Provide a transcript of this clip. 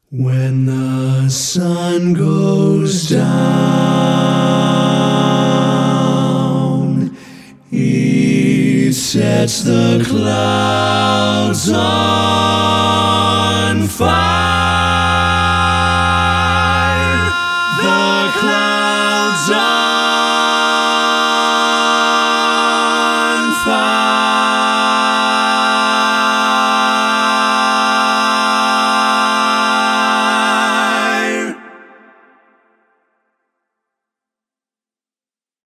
When the sun goes down, it sets the clouds on fire.